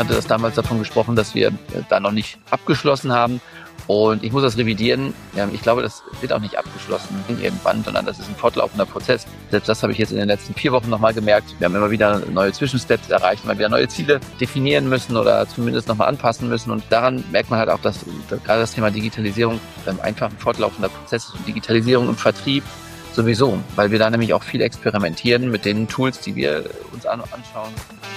hatte das damals davon gesprochen, dass wir da noch nicht abgeschlossen haben. Und ich muss das revidieren. Ich glaube, das wird auch nicht abgeschlossen irgendwann, sondern das ist ein fortlaufender Prozess. Selbst das habe ich jetzt in den letzten 4 Wochen nochmal gemerkt. Wir haben immer wieder neue Zwischensteps erreicht, immer wieder neue Ziele definieren müssen oder zumindest nochmal anpassen müssen. Und daran merkt man halt auch, dass gerade das Thema Digitalisierung einfach ein fortlaufender Prozess ist. Und Digitalisierung im Vertrieb sowieso, weil wir da nämlich auch viel experimentieren mit den Tools, die wir uns anschauen.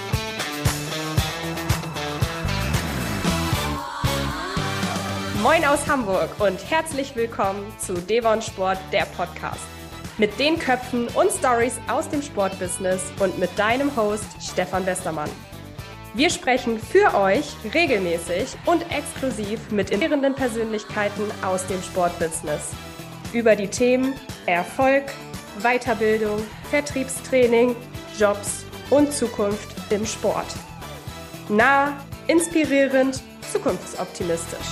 Moin aus Hamburg und herzlich willkommen zu Devon Sport, der Podcast. Mit den Köpfen und Stories aus dem Sportbusiness und mit deinem Host Stefan Westermann. Wir sprechen für euch regelmäßig und exklusiv mit inspirierenden Persönlichkeiten aus dem Sportbusiness über die Themen Erfolg, Weiterbildung, Vertriebstraining, Jobs und Zukunft im Sport. Nah, inspirierend, zukunftsoptimistisch.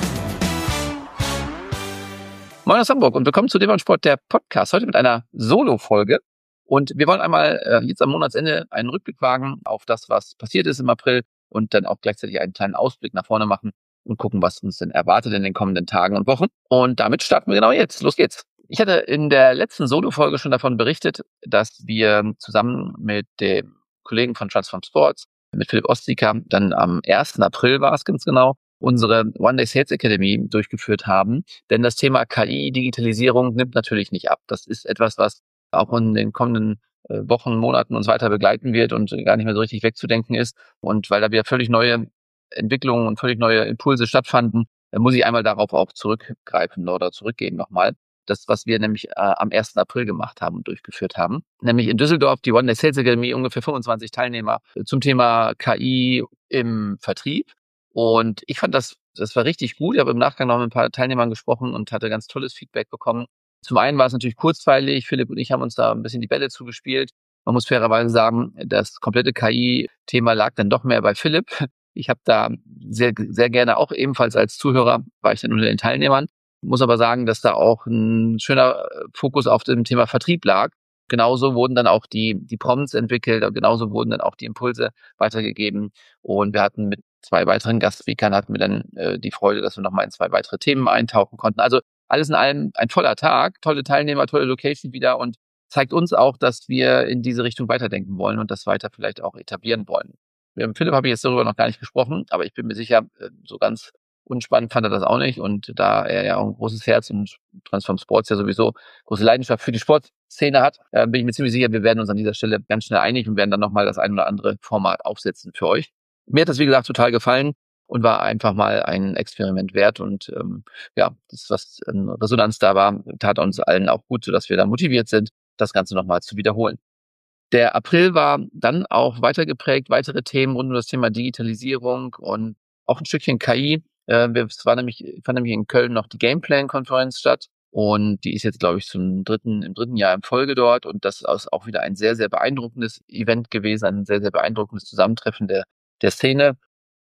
Moin aus Hamburg und willkommen zu Devon Sport, der Podcast. Heute mit einer Solo-Folge. Und wir wollen einmal jetzt am Monatsende einen Rückblick wagen auf das, was passiert ist im April und dann auch gleichzeitig einen kleinen Ausblick nach vorne machen und gucken, was uns denn erwartet in den kommenden Tagen und Wochen. Und damit starten wir genau jetzt. Los geht's. Ich hatte in der letzten Solo-Folge schon davon berichtet, dass wir zusammen mit dem Kollegen von Transform Sports, mit Philipp Ostziker, dann am 1. April war es ganz genau, unsere One Day Sales Academy durchgeführt haben. Denn das Thema KI, Digitalisierung nimmt natürlich nicht ab. Das ist etwas, was auch in den kommenden Wochen, Monaten uns weiter begleiten wird und gar nicht mehr so richtig wegzudenken ist. Und weil da wieder völlig neue Entwicklungen und völlig neue Impulse stattfanden, muss ich einmal darauf auch zurückgreifen oder zurückgehen nochmal. Das, was wir nämlich am 1. April gemacht haben und durchgeführt haben. Nämlich in Düsseldorf die One Day Sales Academy, ungefähr 25 Teilnehmer zum Thema KI im Vertrieb. Und ich fand das war richtig gut. Ich habe im Nachgang noch mit ein paar Teilnehmern gesprochen und hatte ganz tolles Feedback bekommen. Zum einen war es natürlich kurzweilig. Philipp und ich haben uns da ein bisschen die Bälle zugespielt. Man muss fairerweise sagen, das komplette KI-Thema lag dann doch mehr bei Philipp. Ich habe da sehr, sehr gerne auch ebenfalls als Zuhörer, war ich dann unter den Teilnehmern. Muss aber sagen, dass da auch ein schöner Fokus auf dem Thema Vertrieb lag. Genauso wurden dann auch die Prompts entwickelt, genauso wurden dann auch die Impulse weitergegeben. Und wir hatten mit 2 weiteren Gastspeakern hatten wir dann die Freude, dass wir nochmal in 2 weitere Themen eintauchen konnten. Also alles in allem ein voller Tag, tolle Teilnehmer, tolle Location wieder und zeigt uns auch, dass wir in diese Richtung weiterdenken wollen und das weiter vielleicht auch etablieren wollen. Mit Philipp habe ich jetzt darüber noch gar nicht gesprochen, aber ich bin mir sicher, so ganz unspannend fand er das auch nicht. Und da er ja auch ein großes Herz und Transform Sports ja sowieso große Leidenschaft für die Sportszene hat, bin ich mir ziemlich sicher, wir werden uns an dieser Stelle ganz schnell einig und werden dann nochmal das ein oder andere Format aufsetzen für euch. Mir hat das, wie gesagt, total gefallen und war einfach mal ein Experiment wert. Und das, was in Resonanz da war, tat uns allen auch gut, sodass wir dann motiviert sind, das Ganze nochmal zu wiederholen. Der April war dann auch weiter geprägt, weitere Themen rund um das Thema Digitalisierung und auch ein Stückchen KI. Fand nämlich in Köln noch die Gameplan-Konferenz statt und die ist jetzt, glaube ich, im dritten Jahr in Folge dort und das ist auch wieder ein sehr, sehr beeindruckendes Event gewesen, ein sehr, sehr beeindruckendes Zusammentreffen der Szene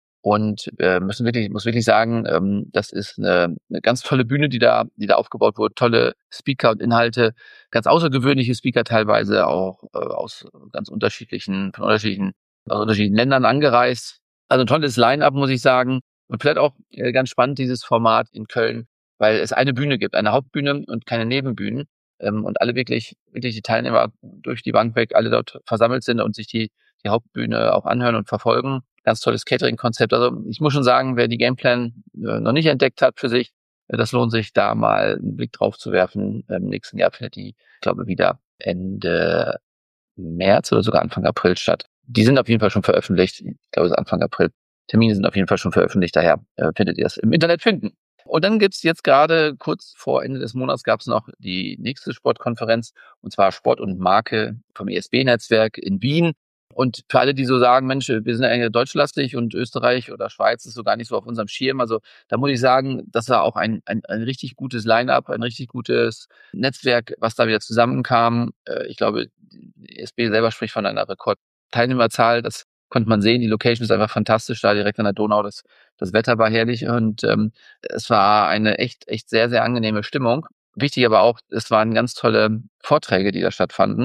und muss wirklich sagen, das ist eine ganz tolle Bühne, die da aufgebaut wurde, tolle Speaker und Inhalte, ganz außergewöhnliche Speaker teilweise auch aus unterschiedlichen Ländern angereist. Also ein tolles Line-up, muss ich sagen. Und vielleicht auch ganz spannend, dieses Format in Köln, weil es eine Bühne gibt, eine Hauptbühne und keine Nebenbühnen. Und alle wirklich die Teilnehmer durch die Bank weg, alle dort versammelt sind und sich die Hauptbühne auch anhören und verfolgen. Ganz tolles Catering-Konzept. Also ich muss schon sagen, wer die Gameplan noch nicht entdeckt hat für sich, das lohnt sich, da mal einen Blick drauf zu werfen. Im nächsten Jahr findet die, ich glaube, wieder Ende März oder sogar Anfang April statt. Die sind auf jeden Fall schon veröffentlicht. Ich glaube, es ist Anfang April. Termine sind auf jeden Fall schon veröffentlicht, daher findet ihr das im Internet finden. Und dann gibt's jetzt gerade kurz vor Ende des Monats gab's noch die nächste Sportkonferenz, und zwar Sport und Marke vom ESB-Netzwerk in Wien. Und für alle, die so sagen, Mensch, wir sind ja eigentlich deutschlastig und Österreich oder Schweiz ist so gar nicht so auf unserem Schirm. Also da muss ich sagen, das war auch ein richtig gutes Line-up, ein richtig gutes Netzwerk, was da wieder zusammenkam. Ich glaube, die ESB selber spricht von einer Rekordteilnehmerzahl. Das konnte man sehen. Die Location ist einfach fantastisch, da direkt an der Donau. Das Wetter war herrlich und es war eine echt sehr, sehr angenehme Stimmung. Wichtig aber auch, es waren ganz tolle Vorträge, die da stattfanden.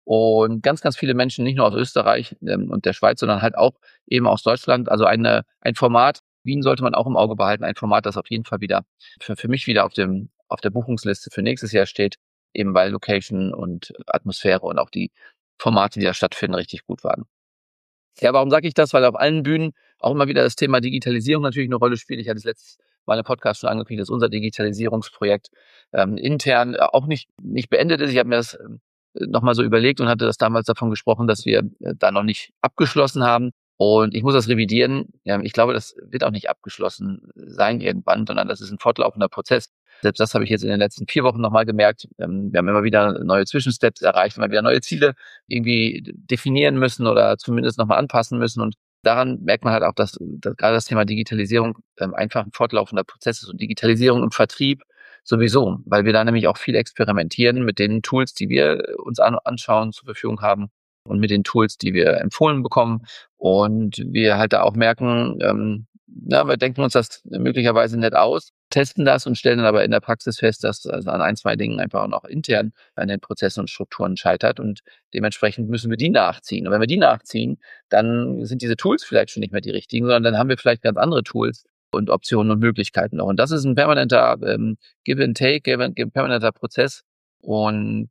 und ganz, ganz viele Menschen, nicht nur aus Österreich und der Schweiz, sondern halt auch eben aus Deutschland. Also ein Format, Wien sollte man auch im Auge behalten, ein Format, das auf jeden Fall wieder für mich wieder auf der Buchungsliste für nächstes Jahr steht, eben weil Location und Atmosphäre und auch die Formate, die da stattfinden, richtig gut waren. Ja, warum sage ich das? Weil auf allen Bühnen auch immer wieder das Thema Digitalisierung natürlich eine Rolle spielt. Ich hatte es letztes Mal im Podcast schon angekündigt, dass unser Digitalisierungsprojekt intern auch nicht beendet ist. Ich habe mir das nochmal so überlegt und hatte das damals davon gesprochen, dass wir da noch nicht abgeschlossen haben. Und ich muss das revidieren. Ja, ich glaube, das wird auch nicht abgeschlossen sein irgendwann, sondern das ist ein fortlaufender Prozess. Selbst das habe ich jetzt in den letzten 4 Wochen nochmal gemerkt. Wir haben immer wieder neue Zwischensteps erreicht, immer wieder neue Ziele irgendwie definieren müssen oder zumindest nochmal anpassen müssen. Und daran merkt man halt auch, dass gerade das Thema Digitalisierung einfach ein fortlaufender Prozess ist und Digitalisierung im Vertrieb sowieso, weil wir da nämlich auch viel experimentieren mit den Tools, die wir uns anschauen, zur Verfügung haben und mit den Tools, die wir empfohlen bekommen. Und wir halt da auch merken, wir denken uns das möglicherweise nett aus, testen das und stellen dann aber in der Praxis fest, dass also an 1, 2 Dingen einfach auch noch intern an den Prozessen und Strukturen scheitert und dementsprechend müssen wir die nachziehen. Und wenn wir die nachziehen, dann sind diese Tools vielleicht schon nicht mehr die richtigen, sondern dann haben wir vielleicht ganz andere Tools und Optionen und Möglichkeiten noch. Und das ist ein permanenter Give and Take, permanenter Prozess. Und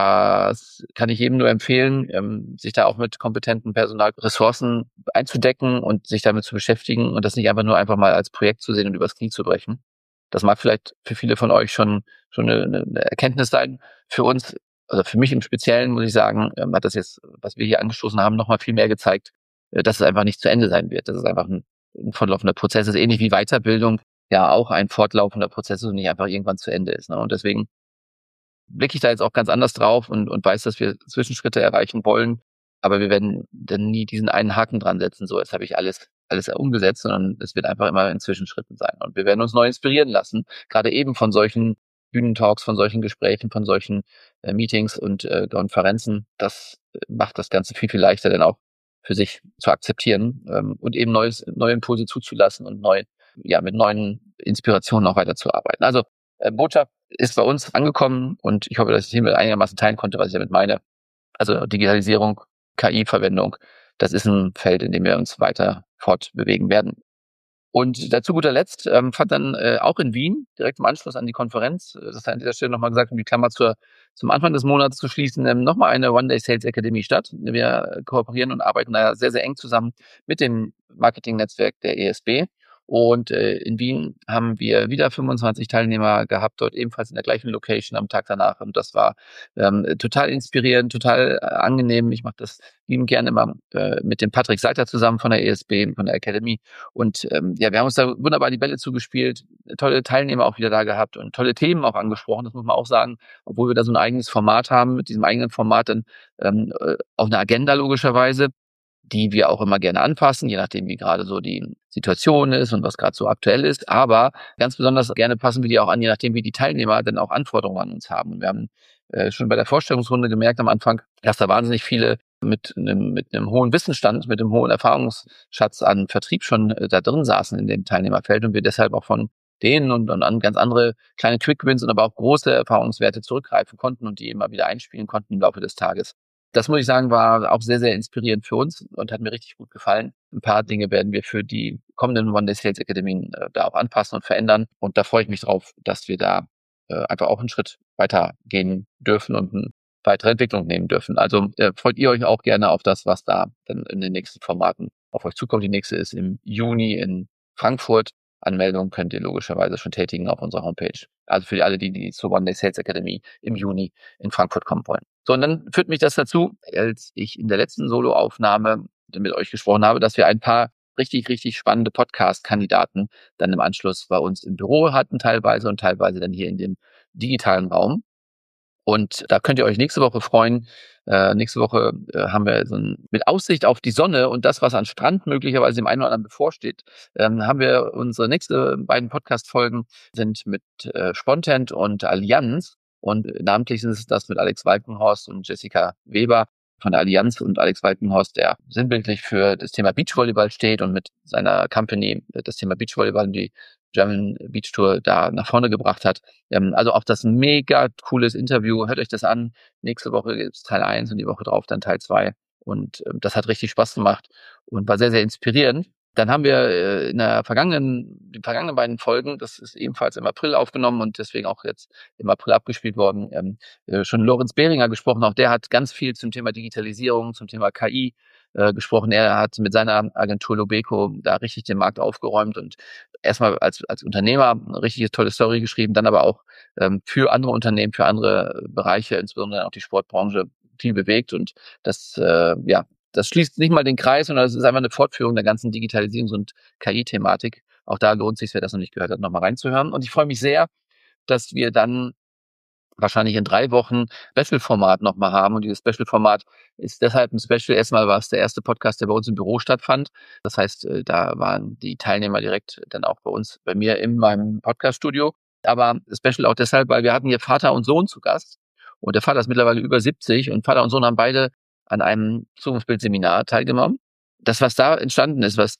das kann ich jedem nur empfehlen, sich da auch mit kompetenten Personalressourcen einzudecken und sich damit zu beschäftigen und das nicht einfach mal als Projekt zu sehen und übers Knie zu brechen. Das mag vielleicht für viele von euch schon eine Erkenntnis sein. Für uns, also für mich im Speziellen, muss ich sagen, hat das jetzt, was wir hier angestoßen haben, nochmal viel mehr gezeigt, dass es einfach nicht zu Ende sein wird. Dass es einfach ein fortlaufender Prozess ist, ähnlich wie Weiterbildung ja auch ein fortlaufender Prozess ist und nicht einfach irgendwann zu Ende ist. Ne? Und deswegen blicke ich da jetzt auch ganz anders drauf und weiß, dass wir Zwischenschritte erreichen wollen. Aber wir werden dann nie diesen einen Haken dran setzen, so jetzt habe ich alles umgesetzt, sondern es wird einfach immer in Zwischenschritten sein. Und wir werden uns neu inspirieren lassen, gerade eben von solchen Bühnentalks, von solchen Gesprächen, von solchen Meetings und Konferenzen. Das macht das Ganze viel, viel leichter, dann auch für sich zu akzeptieren und eben neue Impulse zuzulassen und mit neuen Inspirationen auch weiterzuarbeiten. Also Botschaft ist bei uns angekommen und ich hoffe, dass ich hiermit einigermaßen teilen konnte, was ich damit meine. Also Digitalisierung, KI-Verwendung, das ist ein Feld, in dem wir uns weiter fortbewegen werden. Und zu guter Letzt fand dann auch in Wien, direkt im Anschluss an die Konferenz, das hat an dieser Stelle nochmal gesagt, um die Klammer zum Anfang des Monats zu schließen, nochmal eine One-Day Sales Academy statt. Wir kooperieren und arbeiten da sehr, sehr eng zusammen mit dem Marketingnetzwerk der ESB. Und in Wien haben wir wieder 25 Teilnehmer gehabt, dort ebenfalls in der gleichen Location am Tag danach. Und das war total inspirierend, total angenehm. Ich mache das liebend gerne immer mit dem Patrick Seiter zusammen von der ESB, von der Academy. Und wir haben uns da wunderbar die Bälle zugespielt, tolle Teilnehmer auch wieder da gehabt und tolle Themen auch angesprochen, das muss man auch sagen, obwohl wir da so ein eigenes Format haben, mit diesem eigenen Format dann auch eine Agenda logischerweise, die wir auch immer gerne anpassen, je nachdem, wie gerade so die Situation ist und was gerade so aktuell ist. Aber ganz besonders gerne passen wir die auch an, je nachdem, wie die Teilnehmer dann auch Anforderungen an uns haben. Und wir haben schon bei der Vorstellungsrunde gemerkt am Anfang, dass da wahnsinnig viele mit einem hohen Wissensstand, mit einem hohen Erfahrungsschatz an Vertrieb schon da drin saßen in dem Teilnehmerfeld und wir deshalb auch von denen und an ganz andere kleine Quickwins und aber auch große Erfahrungswerte zurückgreifen konnten und die immer wieder einspielen konnten im Laufe des Tages. Das muss ich sagen, war auch sehr, sehr inspirierend für uns und hat mir richtig gut gefallen. Ein paar Dinge werden wir für die kommenden One-Day Sales Academien da auch anpassen und verändern. Und da freue ich mich drauf, dass wir da einfach auch einen Schritt weiter gehen dürfen und eine weitere Entwicklung nehmen dürfen. Also freut ihr euch auch gerne auf das, was da dann in den nächsten Formaten auf euch zukommt. Die nächste ist im Juni in Frankfurt. Anmeldung könnt ihr logischerweise schon tätigen auf unserer Homepage. Also für alle, die zur One Day Sales Academy im Juni in Frankfurt kommen wollen. So, und dann führt mich das dazu, als ich in der letzten Solo-Aufnahme mit euch gesprochen habe, dass wir ein paar richtig, richtig spannende Podcast-Kandidaten dann im Anschluss bei uns im Büro hatten teilweise und teilweise dann hier in dem digitalen Raum. Und da könnt ihr euch nächste Woche freuen. Nächste Woche haben wir mit Aussicht auf die Sonne und das, was an Strand möglicherweise im einen oder anderen bevorsteht, haben wir unsere nächste beiden Podcast-Folgen sind mit Spontent und Allianz. Und namentlich sind es das mit Alex Walkenhorst und Jessica Weber von der Allianz und Alex Walkenhorst, der sinnbildlich für das Thema Beachvolleyball steht und mit seiner Company das Thema Beachvolleyball in die German Beach Tour da nach vorne gebracht hat. Also auch das ein mega cooles Interview. Hört euch das an. Nächste Woche gibt's Teil 1 und die Woche drauf dann Teil 2. Und das hat richtig Spaß gemacht und war sehr, sehr inspirierend. Dann haben wir die vergangenen beiden Folgen, das ist ebenfalls im April aufgenommen und deswegen auch jetzt im April abgespielt worden, schon Lorenz Behringer gesprochen. Auch der hat ganz viel zum Thema Digitalisierung, zum Thema KI gesprochen. Er hat mit seiner Agentur Lobeco da richtig den Markt aufgeräumt und erstmal als Unternehmer eine richtig tolle Story geschrieben, dann aber auch für andere Unternehmen, für andere Bereiche, insbesondere auch die Sportbranche, viel bewegt. Und das, das schließt nicht mal den Kreis, sondern es ist einfach eine Fortführung der ganzen Digitalisierungs- und KI-Thematik. Auch da lohnt es sich, wer das noch nicht gehört hat, nochmal reinzuhören. Und ich freue mich sehr, dass wir dann wahrscheinlich in 3 Wochen Special-Format nochmal haben. Und dieses Special-Format ist deshalb ein Special. Erstmal war es der erste Podcast, der bei uns im Büro stattfand. Das heißt, da waren die Teilnehmer direkt dann auch bei mir in meinem Podcast-Studio. Aber Special auch deshalb, weil wir hatten hier Vater und Sohn zu Gast. Und der Vater ist mittlerweile über 70 und Vater und Sohn haben beide an einem Zukunftsbild-Seminar teilgenommen. Das, was da entstanden ist, was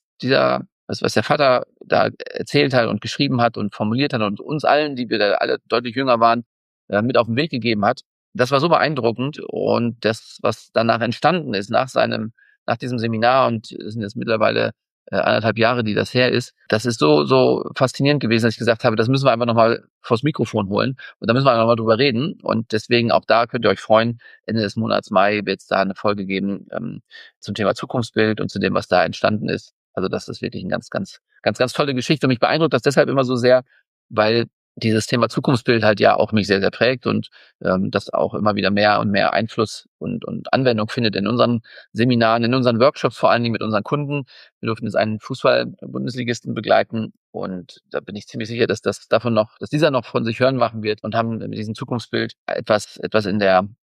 der Vater da erzählt hat und geschrieben hat und formuliert hat und uns allen, die wir da alle deutlich jünger waren, mit auf den Weg gegeben hat, das war so beeindruckend. Und das, was danach entstanden ist, nach diesem Seminar, und es sind jetzt mittlerweile 1,5 Jahre, die das her ist, das ist so faszinierend gewesen, dass ich gesagt habe, das müssen wir einfach nochmal vors Mikrofon holen und da müssen wir einfach nochmal drüber reden. Und deswegen auch da könnt ihr euch freuen, Ende des Monats Mai wird es da eine Folge geben zum Thema Zukunftsbild und zu dem, was da entstanden ist. Also das ist wirklich eine ganz, ganz, ganz, ganz tolle Geschichte. Und mich beeindruckt das deshalb immer so sehr, weil dieses Thema Zukunftsbild halt ja auch mich sehr, sehr prägt und das auch immer wieder mehr und mehr Einfluss und Anwendung findet in unseren Seminaren, in unseren Workshops, vor allen Dingen mit unseren Kunden. Wir durften jetzt einen Fußball-Bundesligisten begleiten und da bin ich ziemlich sicher, dass dieser noch von sich hören machen wird und haben mit diesem Zukunftsbild etwas in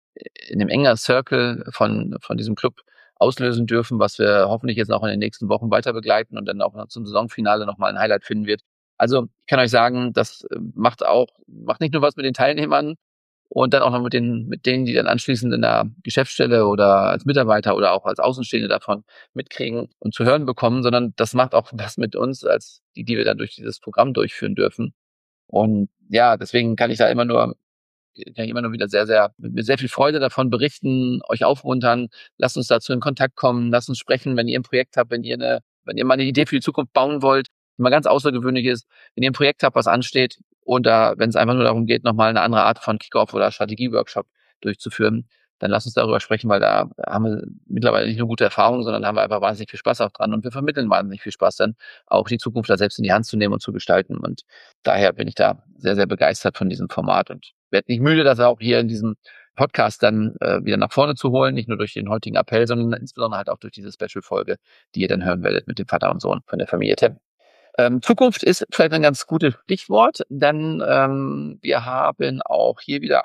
dem enger Circle von diesem Club auslösen dürfen, was wir hoffentlich jetzt auch in den nächsten Wochen weiter begleiten und dann auch noch zum Saisonfinale nochmal ein Highlight finden wird. Also ich kann euch sagen, das macht nicht nur was mit den Teilnehmern und dann auch noch mit denen, die dann anschließend in der Geschäftsstelle oder als Mitarbeiter oder auch als Außenstehende davon mitkriegen und zu hören bekommen, sondern das macht auch was mit uns, als die wir dann durch dieses Programm durchführen dürfen. Und ja, deswegen kann ich immer nur wieder mit sehr viel Freude davon berichten, euch aufmuntern. Lasst uns dazu in Kontakt kommen, lasst uns sprechen, wenn ihr ein Projekt habt, wenn ihr mal eine Idee für die Zukunft bauen wollt, die mal ganz außergewöhnlich ist, wenn ihr ein Projekt habt, was ansteht und wenn es einfach nur darum geht, nochmal eine andere Art von Kickoff oder Strategieworkshop durchzuführen, dann lasst uns darüber sprechen, weil da haben wir mittlerweile nicht nur gute Erfahrungen, sondern haben wir einfach wahnsinnig viel Spaß auch dran und wir vermitteln wahnsinnig viel Spaß dann, auch die Zukunft da selbst in die Hand zu nehmen und zu gestalten. Und daher bin ich da sehr, sehr begeistert von diesem Format und werde nicht müde, das auch hier in diesem Podcast dann wieder nach vorne zu holen, nicht nur durch den heutigen Appell, sondern insbesondere halt auch durch diese Special-Folge, die ihr dann hören werdet mit dem Vater und Sohn von der Familie Temm. Zukunft ist vielleicht ein ganz gutes Stichwort, denn wir haben auch hier wieder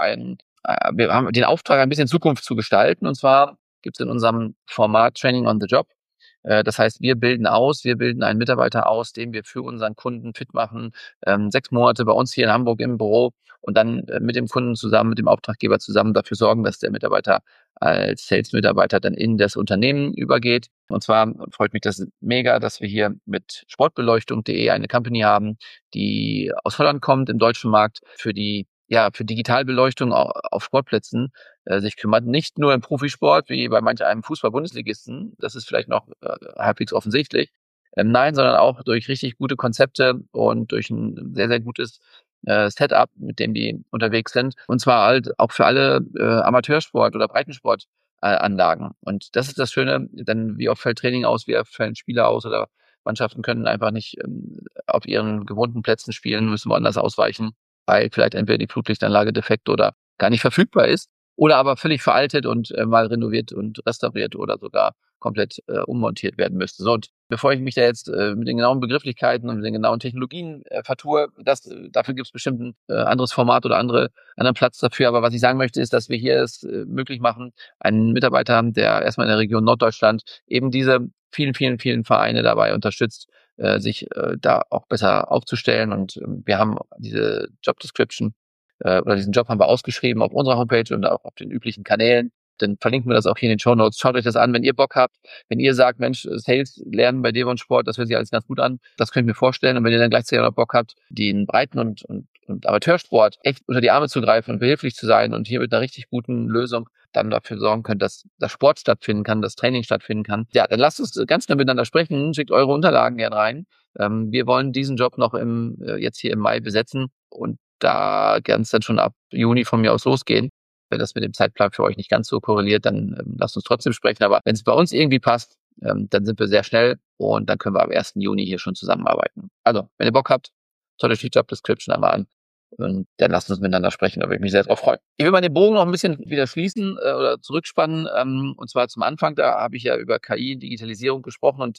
wir haben den Auftrag, ein bisschen Zukunft zu gestalten. Und zwar gibt es in unserem Format Training on the Job. Das heißt, wir bilden einen Mitarbeiter aus, den wir für unseren Kunden fit machen, 6 Monate bei uns hier in Hamburg im Büro und dann mit dem Kunden zusammen, mit dem Auftraggeber zusammen dafür sorgen, dass der Mitarbeiter als Sales-Mitarbeiter dann in das Unternehmen übergeht. Und zwar freut mich das mega, dass wir hier mit sportbeleuchtung.de eine Company haben, die aus Holland kommt, im deutschen Markt für Digitalbeleuchtung auf Sportplätzen sich kümmert. Nicht nur im Profisport, wie bei manch einem Fußball-Bundesligisten, das ist vielleicht noch halbwegs offensichtlich, nein, sondern auch durch richtig gute Konzepte und durch ein sehr, sehr gutes Setup, mit dem die unterwegs sind. Und zwar halt auch für alle Amateursport- oder Breitensportanlagen. Und das ist das Schöne, denn wie oft fällt Training aus, wie oft fallen Spiele aus oder Mannschaften können einfach nicht auf ihren gewohnten Plätzen spielen, müssen woanders ausweichen, weil vielleicht entweder die Flutlichtanlage defekt oder gar nicht verfügbar ist oder aber völlig veraltet und mal renoviert und restauriert oder sogar komplett ummontiert werden müsste. So, und bevor ich mich da jetzt mit den genauen Begrifflichkeiten und mit den genauen Technologien vertue, dafür gibt es bestimmt ein anderes Format oder anderen Platz dafür. Aber was ich sagen möchte, ist, dass wir hier es möglich machen, einen Mitarbeiter haben, der erstmal in der Region Norddeutschland eben diese vielen, vielen, vielen Vereine dabei unterstützt, sich da auch besser aufzustellen. Und wir haben diese Job Description oder diesen Job haben wir ausgeschrieben auf unserer Homepage und auch auf den üblichen Kanälen. dann verlinken wir das auch hier in den Shownotes. Schaut euch das an, wenn ihr Bock habt. Wenn ihr sagt, Mensch, Sales lernen bei Devon Sport, das hört sich alles ganz gut an. Das könnt ihr mir vorstellen. Und wenn ihr dann gleichzeitig auch noch Bock habt, den Breiten- und Amateursport echt unter die Arme zu greifen und behilflich zu sein und hier mit einer richtig guten Lösung dann dafür sorgen könnt, dass das Sport stattfinden kann, das Training stattfinden kann. Ja, dann lasst uns ganz schnell miteinander sprechen. Schickt eure Unterlagen gern rein. Wir wollen diesen Job noch jetzt hier im Mai besetzen und da kann es dann schon ab Juni von mir aus losgehen. Wenn das mit dem Zeitplan für euch nicht ganz so korreliert, dann lasst uns trotzdem sprechen. Aber wenn es bei uns irgendwie passt, dann sind wir sehr schnell und dann können wir am 1. Juni hier schon zusammenarbeiten. Also, wenn ihr Bock habt, schaut euch die Job Description einmal an und dann lasst uns miteinander sprechen, da würde ich mich sehr drauf freuen. Ich will mal den Bogen noch ein bisschen wieder schließen oder zurückspannen. Und zwar zum Anfang, da habe ich ja über KI und Digitalisierung gesprochen und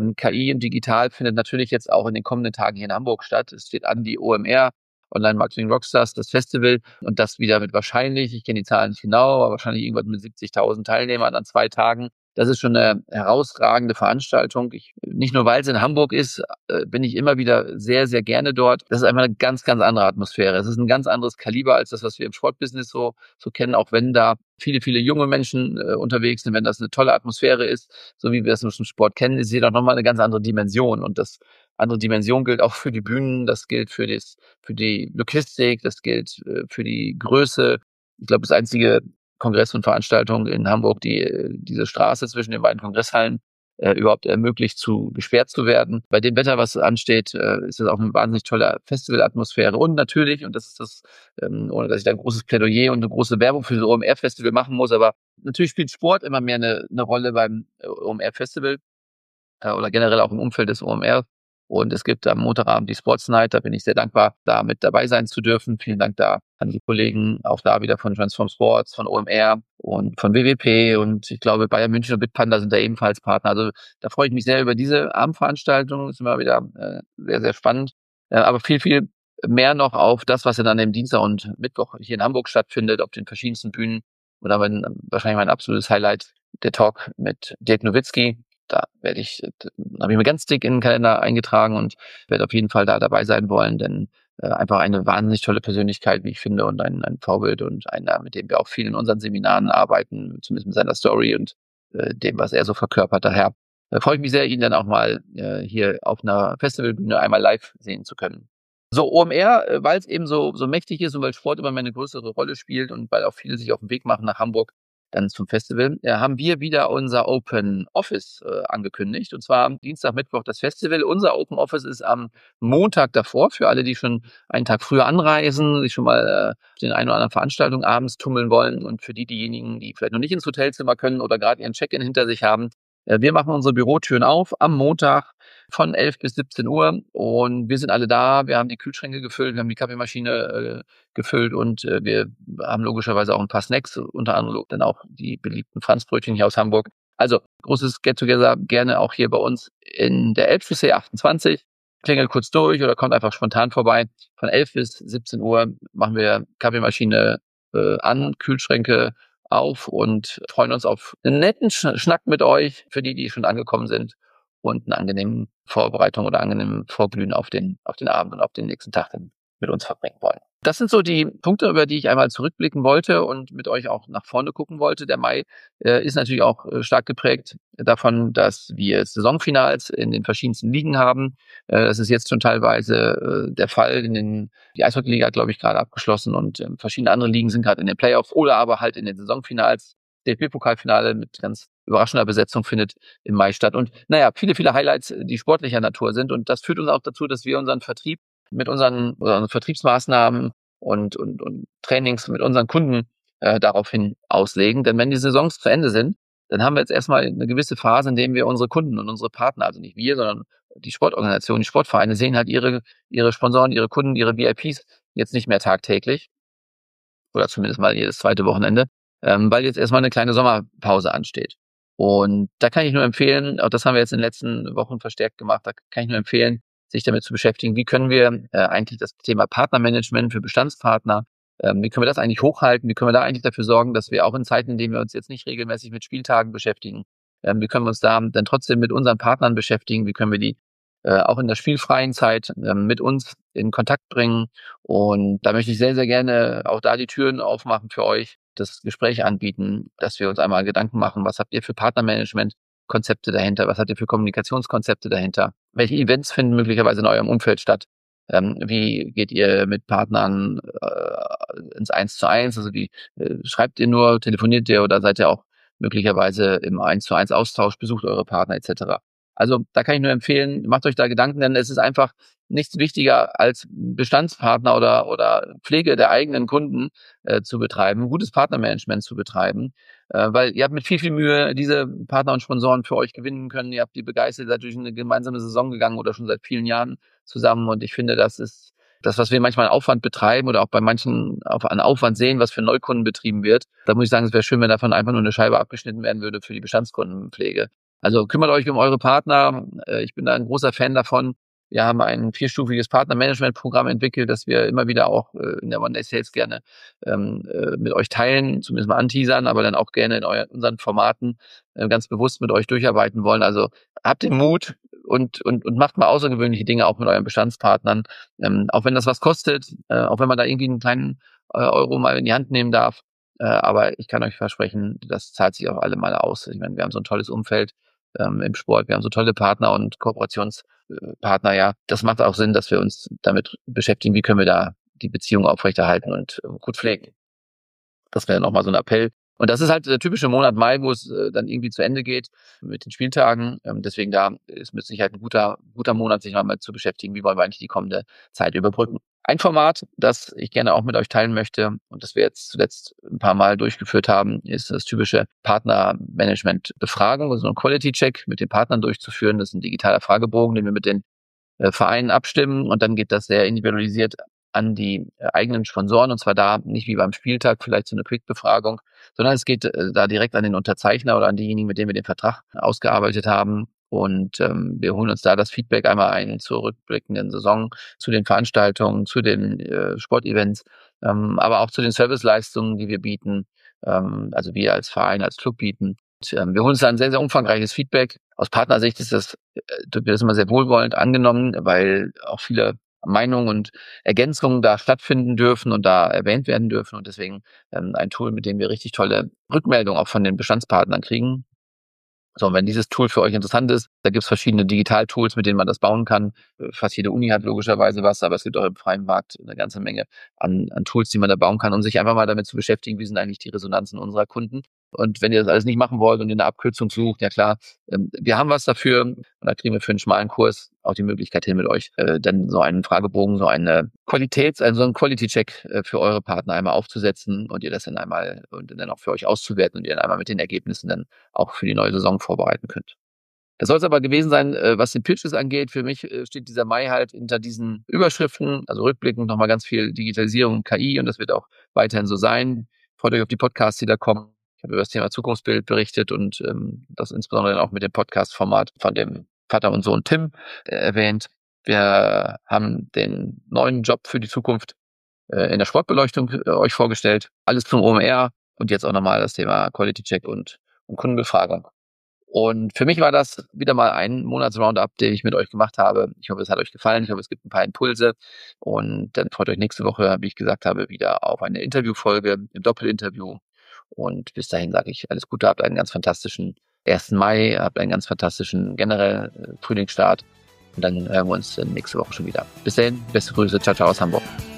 KI und Digital findet natürlich jetzt auch in den kommenden Tagen hier in Hamburg statt. Es steht an die OMR, Online Marketing Rockstars, das Festival und das wieder mit wahrscheinlich, ich kenne die Zahlen nicht genau, aber wahrscheinlich irgendwas mit 70.000 Teilnehmern an 2 Tagen. Das ist schon eine herausragende Veranstaltung. Nicht nur, weil es in Hamburg ist, bin ich immer wieder sehr, sehr gerne dort. Das ist einfach eine ganz, ganz andere Atmosphäre. Es ist ein ganz anderes Kaliber als das, was wir im Sportbusiness so kennen, auch wenn da viele, viele junge Menschen unterwegs sind, wenn das eine tolle Atmosphäre ist, so wie wir es im Sport kennen, ist hier doch nochmal eine ganz andere Dimension. Und das andere Dimension gilt auch für die Bühnen, das gilt für die Logistik, das gilt für die Größe. Ich glaube, das einzige Kongress und Veranstaltung in Hamburg, die diese Straße zwischen den beiden Kongresshallen überhaupt ermöglicht, gesperrt zu werden. Bei dem Wetter, was ansteht, ist das auch eine wahnsinnig tolle Festivalatmosphäre. Und natürlich, und das ist das, ohne dass ich da ein großes Plädoyer und eine große Werbung für das OMR-Festival machen muss, aber natürlich spielt Sport immer mehr eine Rolle beim OMR-Festival oder generell auch im Umfeld des OMR. Und es gibt am Montagabend die Sports Night, da bin ich sehr dankbar, da mit dabei sein zu dürfen. Vielen Dank da an die Kollegen, auch da wieder von Transform Sports, von OMR und von WWP und ich glaube Bayern München und Bitpanda sind da ebenfalls Partner. Also da freue ich mich sehr über diese Abendveranstaltung, ist immer wieder sehr, sehr spannend. Aber viel, viel mehr noch auf das, was dann am Dienstag und Mittwoch hier in Hamburg stattfindet, auf den verschiedensten Bühnen. Und da wahrscheinlich mein absolutes Highlight, der Talk mit Dirk Nowitzki. Da habe ich mir ganz dick in den Kalender eingetragen und werde auf jeden Fall da dabei sein wollen, denn einfach eine wahnsinnig tolle Persönlichkeit, wie ich finde, und ein Vorbild und einer, mit dem wir auch viel in unseren Seminaren arbeiten, zumindest mit seiner Story und dem, was er so verkörpert. Daher freue ich mich sehr, ihn dann auch mal hier auf einer Festivalbühne einmal live sehen zu können. So, OMR, weil es eben so mächtig ist und weil Sport immer mehr eine größere Rolle spielt und weil auch viele sich auf den Weg machen nach Hamburg, dann zum Festival, haben wir wieder unser Open Office angekündigt. Und zwar am Dienstag, Mittwoch das Festival. Unser Open Office ist am Montag davor, für alle, die schon einen Tag früher anreisen, sich schon mal den einen oder anderen Veranstaltung abends tummeln wollen und für diejenigen, die vielleicht noch nicht ins Hotelzimmer können oder gerade ihren Check-in hinter sich haben. Wir machen unsere Bürotüren auf am Montag von 11 bis 17 Uhr und wir sind alle da. Wir haben die Kühlschränke gefüllt, wir haben die Kaffeemaschine gefüllt und wir haben logischerweise auch ein paar Snacks, unter anderem dann auch die beliebten Franzbrötchen hier aus Hamburg. Also großes Get-Together, gerne auch hier bei uns in der Elbchaussee 28. Klingelt kurz durch oder kommt einfach spontan vorbei. Von 11 bis 17 Uhr machen wir Kaffeemaschine an, Kühlschränke auf und freuen uns auf einen netten Schnack mit euch, für die schon angekommen sind und eine angenehme Vorbereitung oder angenehmen Vorglühen auf den Abend und auf den nächsten Tag dann mit uns verbringen wollen. Das sind so die Punkte, über die ich einmal zurückblicken wollte und mit euch auch nach vorne gucken wollte. Der Mai ist natürlich auch stark geprägt davon, dass wir Saisonfinals in den verschiedensten Ligen haben. Das ist jetzt schon teilweise der Fall. Die Eishockey-Liga hat, glaube ich, gerade abgeschlossen und verschiedene andere Ligen sind gerade in den Playoffs oder aber halt in den Saisonfinals. DFB-Pokalfinale mit ganz überraschender Besetzung findet im Mai statt. Und naja, viele, viele Highlights, die sportlicher Natur sind. Und das führt uns auch dazu, dass wir unseren Vertrieb mit unseren Vertriebsmaßnahmen und Trainings mit unseren Kunden daraufhin auslegen. Denn wenn die Saisons zu Ende sind, dann haben wir jetzt erstmal eine gewisse Phase, in der wir unsere Kunden und unsere Partner, also nicht wir, sondern die Sportorganisationen, die Sportvereine sehen halt ihre Sponsoren, ihre Kunden, ihre VIPs jetzt nicht mehr tagtäglich oder zumindest mal jedes zweite Wochenende, weil jetzt erstmal eine kleine Sommerpause ansteht. Und da kann ich nur empfehlen, auch das haben wir jetzt in den letzten Wochen verstärkt gemacht, da kann ich nur empfehlen, sich damit zu beschäftigen, wie können wir eigentlich das Thema Partnermanagement für Bestandspartner, wie können wir das eigentlich hochhalten, wie können wir da eigentlich dafür sorgen, dass wir auch in Zeiten, in denen wir uns jetzt nicht regelmäßig mit Spieltagen beschäftigen, wie können wir uns da dann trotzdem mit unseren Partnern beschäftigen, wie können wir die auch in der spielfreien Zeit mit uns in Kontakt bringen. Und da möchte ich sehr, sehr gerne auch da die Türen aufmachen für euch, das Gespräch anbieten, dass wir uns einmal Gedanken machen, was habt ihr für Partnermanagement-Konzepte dahinter, was habt ihr für Kommunikationskonzepte dahinter, welche Events finden möglicherweise in eurem Umfeld statt, wie geht ihr mit Partnern ins 1:1, also wie schreibt ihr nur, telefoniert ihr oder seid ihr auch möglicherweise im 1:1 Austausch, besucht eure Partner etc. Also da kann ich nur empfehlen, macht euch da Gedanken, denn es ist einfach nichts wichtiger als Bestandspartner oder Pflege der eigenen Kunden zu betreiben, gutes Partnermanagement zu betreiben, weil ihr habt mit viel, viel Mühe diese Partner und Sponsoren für euch gewinnen können. Ihr habt die begeistert, seid durch eine gemeinsame Saison gegangen oder schon seit vielen Jahren zusammen. Und ich finde, das ist das, was wir manchmal an Aufwand betreiben oder auch bei manchen an Aufwand sehen, was für Neukunden betrieben wird. Da muss ich sagen, es wäre schön, wenn davon einfach nur eine Scheibe abgeschnitten werden würde für die Bestandskundenpflege. Also kümmert euch um eure Partner. Ich bin da ein großer Fan davon. Wir haben ein 4-stufiges Partnermanagement-Programm entwickelt, das wir immer wieder auch in der One Day Sales gerne mit euch teilen, zumindest mal anteasern, aber dann auch gerne in unseren Formaten ganz bewusst mit euch durcharbeiten wollen. Also habt den Mut und macht mal außergewöhnliche Dinge auch mit euren Bestandspartnern. Auch wenn das was kostet, auch wenn man da irgendwie einen kleinen Euro mal in die Hand nehmen darf. Aber ich kann euch versprechen, das zahlt sich auch alle mal aus. Ich meine, wir haben so ein tolles Umfeld im Sport, wir haben so tolle Partner und Kooperationspartner, ja. Das macht auch Sinn, dass wir uns damit beschäftigen, wie können wir da die Beziehung aufrechterhalten und gut pflegen. Das wäre nochmal so ein Appell. Und das ist halt der typische Monat Mai, wo es dann irgendwie zu Ende geht mit den Spieltagen. Deswegen da ist mit Sicherheit ein guter Monat, sich mal zu beschäftigen, wie wollen wir eigentlich die kommende Zeit überbrücken. Ein Format, das ich gerne auch mit euch teilen möchte und das wir jetzt zuletzt ein paar Mal durchgeführt haben, ist das typische Partnermanagement-Befragung, also ein Quality-Check mit den Partnern durchzuführen. Das ist ein digitaler Fragebogen, den wir mit den Vereinen abstimmen und dann geht das sehr individualisiert an die eigenen Sponsoren und zwar da nicht wie beim Spieltag vielleicht so eine Quick-Befragung, sondern es geht da direkt an den Unterzeichner oder an diejenigen, mit denen wir den Vertrag ausgearbeitet haben. Und wir holen uns da das Feedback einmal ein zur rückblickenden Saison, zu den Veranstaltungen, zu den Sportevents, aber auch zu den Serviceleistungen, die wir bieten, also wir als Verein, als Club bieten. Und, wir holen uns da ein sehr, sehr umfangreiches Feedback. Aus Partnersicht ist wird das immer sehr wohlwollend angenommen, weil auch viele Meinungen und Ergänzungen da stattfinden dürfen und da erwähnt werden dürfen. Und deswegen ein Tool, mit dem wir richtig tolle Rückmeldungen auch von den Bestandspartnern kriegen. So, und wenn dieses Tool für euch interessant ist, da gibt es verschiedene Digital-Tools, mit denen man das bauen kann. Fast jede Uni hat logischerweise was, aber es gibt auch im freien Markt eine ganze Menge an Tools, die man da bauen kann, um sich einfach mal damit zu beschäftigen, wie sind eigentlich die Resonanzen unserer Kunden. Und wenn ihr das alles nicht machen wollt und ihr eine Abkürzung sucht, ja klar, wir haben was dafür. Und da kriegen wir für einen schmalen Kurs auch die Möglichkeit hin, mit euch dann so einen Fragebogen, so einen Quality-Check für eure Partner einmal aufzusetzen und ihr das dann einmal und dann auch für euch auszuwerten und ihr dann einmal mit den Ergebnissen dann auch für die neue Saison vorbereiten könnt. Das soll es aber gewesen sein, was den Pitches angeht. Für mich steht dieser Mai halt hinter diesen Überschriften, also rückblickend nochmal ganz viel Digitalisierung und KI und das wird auch weiterhin so sein. Freut euch auf die Podcasts, die da kommen. Ich habe über das Thema Zukunftsbild berichtet und das insbesondere dann auch mit dem Podcast-Format von dem Vater und Sohn Tim erwähnt. Wir haben den neuen Job für die Zukunft in der Sportbeleuchtung euch vorgestellt. Alles zum OMR und jetzt auch nochmal das Thema Quality Check und Kundenbefragung. Und für mich war das wieder mal ein Monats-Roundup, den ich mit euch gemacht habe. Ich hoffe, es hat euch gefallen. Ich hoffe, es gibt ein paar Impulse. Und dann freut euch nächste Woche, wie ich gesagt habe, wieder auf eine Interviewfolge, ein Doppelinterview. Und bis dahin sage ich alles Gute, habt einen ganz fantastischen 1. Mai, habt einen ganz fantastischen generell Frühlingsstart. Und dann hören wir uns nächste Woche schon wieder. Bis dahin, beste Grüße, ciao, ciao aus Hamburg.